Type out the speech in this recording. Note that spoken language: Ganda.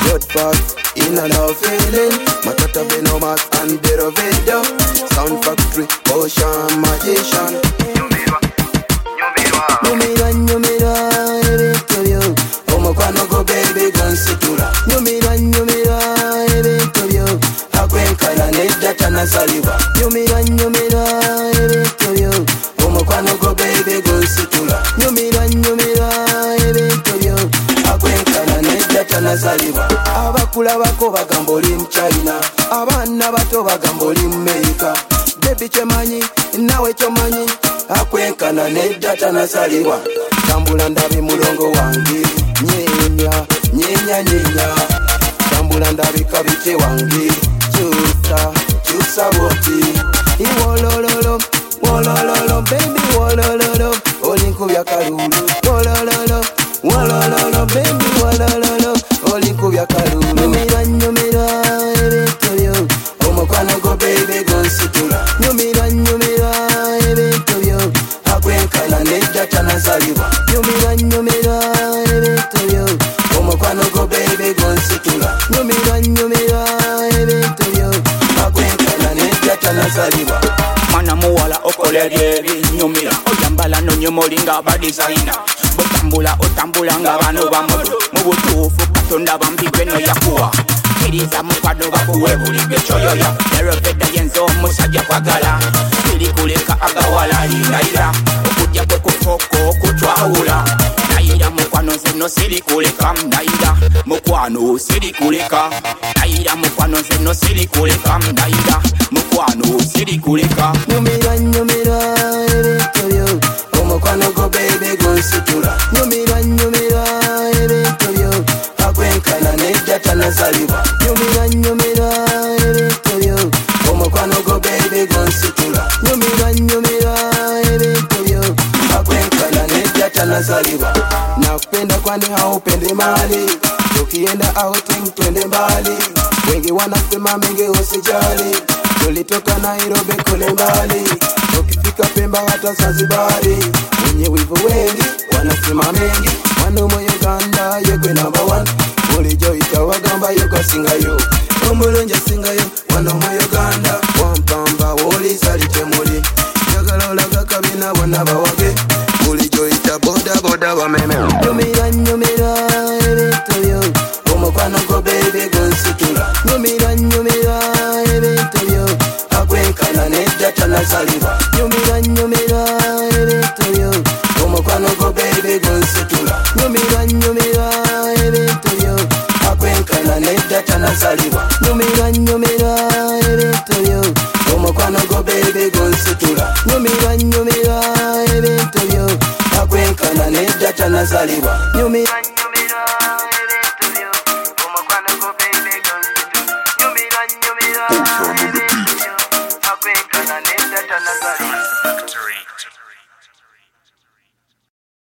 blood facts, in a love feeling. Matata Venomas and Beroveda. Sound factory, ocean magician. Nyumira, ebintu byo. Omukwano go baby gonsitura. Nyumira, ebintu byo. Akwenkana nedda tanasalibwa. Nyumira, ebintu byo. Omukwano go baby gonsitura. Nyumira, ebintu byo. Akwenkana nedda tanasalibwa. Abakulabako bagamba oli mu China, abaana bato bagamba oli mu America. Baby kyemanyi, nawe kyomanyi, akwenkana nedda tanasalibwa. Tambula ndabe mulongo wange, nyenya. Tambula ndabe kabite wange, kyusa bwoti. Wolololo, baby wolololo, olinkubya kalulu. Wolololo, baby wolololo, olinkubya kalulu. Nyumira, ebintu byo. Omukwano go baby gonsitura. Nyumira, ebintu byo. Akwenkana nedda tanasalibwa. Nyumira, ebintu byo. Omukwano go baby gonsitura. Nyumira, ebintu byo. Akwenkana nedda tanasalibwa. Mwana muwala okola nyumira. Oyambala nonyomolinga ba designer. Otambula nga bano bamodo. Mu butuufu Katonda bambibwe no yakuwa. Kiriza mukwano bakuwe buli gekyoyoya. Neroveda yenzo omusajja kwagala. Sirikuleka agawala linayira. Okujja kwe kufoko kutwawula. Nayira mukwano nzeno sirikuleka. Nayira mukwano sirikuleka. Nayira mukwano nzeno sirikuleka. Nayira mukwano sirikuleka. Nyumira, ebintu byo. Omukwano go baby gonsitura. Nyumira, ebintu byo. Akwenkana nedda tanasalibwa. Nyumira, ebintu byo. Omukwano go baby gonsitura. Nyumira, ebintu byo. Akwenkana nedda tanasalibwa. Nakupenda kwani haupende mali. Tukienda outing twende mbali. Wengi wanasema mengi usijali. Tulitoka Nairobi kule mbali. Ukifika Pemba hata Zanzibari. Wenye wivu wengi wanasema mengi. Wano mu Uganda yegwe number one. Bulijo itawagamba yuko singayo. Omulungi singayo wano mu Uganda. Wampamba woli salite muli. Jagala olaga kabina bonna bawage. Bulijo ita boda bameme. Nyumira, ebintu byo. Omukwano go baby gonsitura. Nyumira, ebintu byo. Akwenkana nedda tanasalibwa. Nyumira, ebintu byo. Omukwano go baby gonsitura. Nyumira, ebintu byo. Akwenkana nedda tanasalibwa. Nyumira, ebintu byo. Omukwano go baby gonsitura. Nyumira, ebintu byo. Akwenkana nedda tanasalibwa. Nyumira